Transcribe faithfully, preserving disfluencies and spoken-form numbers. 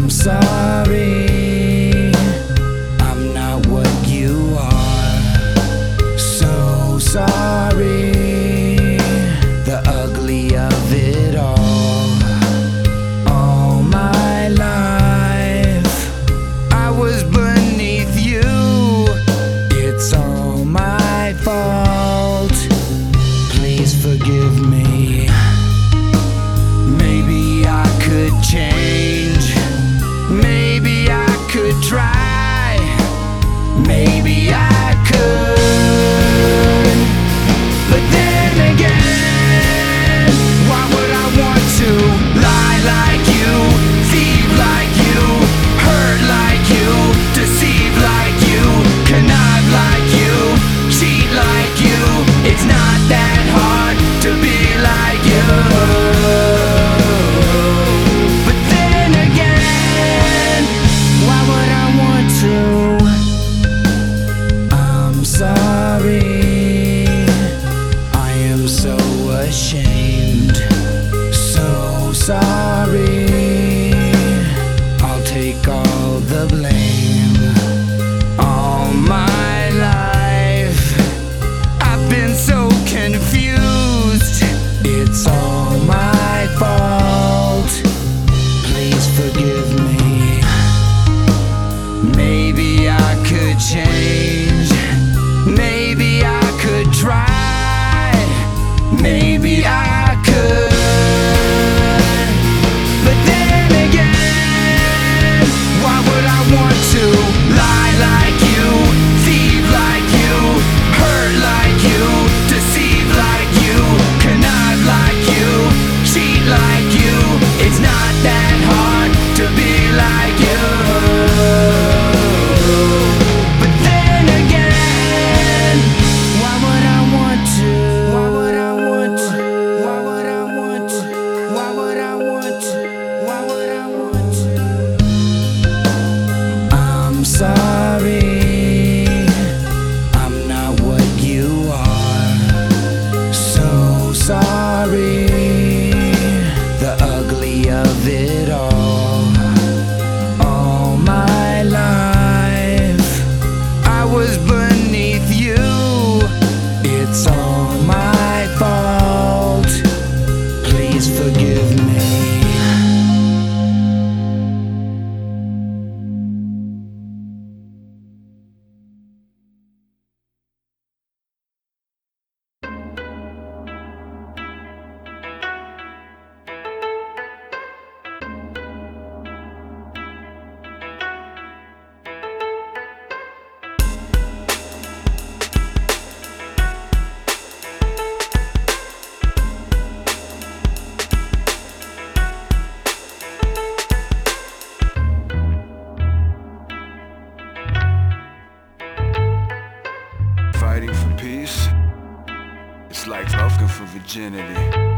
sorry, I'm not what you are. So sorry, the ugly of it all. All my life I was beneath you. It's all my fault. Please forgive me. Maybe I could change. Maybe I could try. Maybe I could. But then again, why would I want to lie like you, thieve like you, hurt like you, deceive like you, connive like you, cheat like you? It's not that hard to be like you. But then again, why would I want to? I'm sorry, I am so ashamed, so sorry. I'll take all the blame. All my life I've been so confused. It's all my fault. Please forgive me. Maybe I could change. Maybe I could try. Maybe I could. But then again, why would I want to lie like you, thieve like you, hurt like you, deceive like you, connive like you, cheat like you? It's not that hard to be like you. But then again, why would I want to? Why would I want to? Why would I want to? Why would I want to? Why would I want to? I'm sorry, I'm not what you are. So sorry, the ugly of it all. All my life I was beneath you. It's all my fault. Please forgive me. Fighting for peace, it's like asking for virginity.